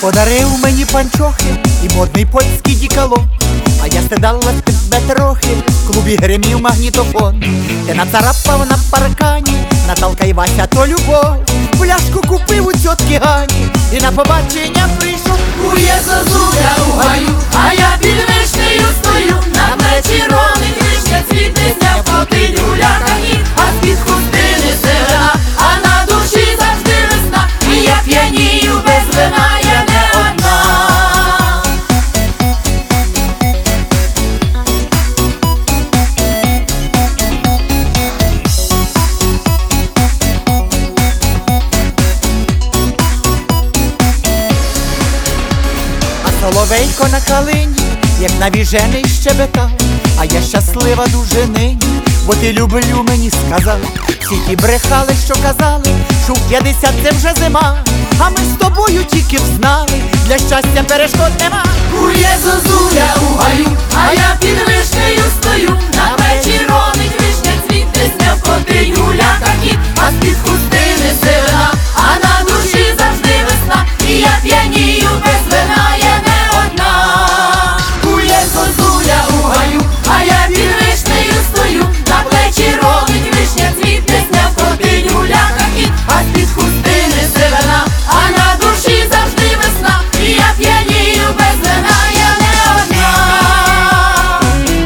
Подарив мені панчохи і модний польський діколон. А я стидала тебе трохи, в клубі гримів магнітофон. Ти нацарапав на паркані, Наталка і Вася то любов. Пляшку купив у тьотки Гані і на побачення прийшов. Кує зозуля у гаю, а я під вишнею стою. На плечі ронить вишня, цвіт не зняв, ходить гуляка ні, а з-під хустини сивина, а на душі завжди весна. І я п'янію без вина, я не одна. Соловейко на калині, як навіжений щебетав. А я щаслива дуже нині, бо ти люблю мені сказав. Всі ті брехали, що казали, що в 50 це вже зима. А ми з тобою тільки взнали, для щастя перешкод нема. Кує зозуля у гаю, а я під вишнею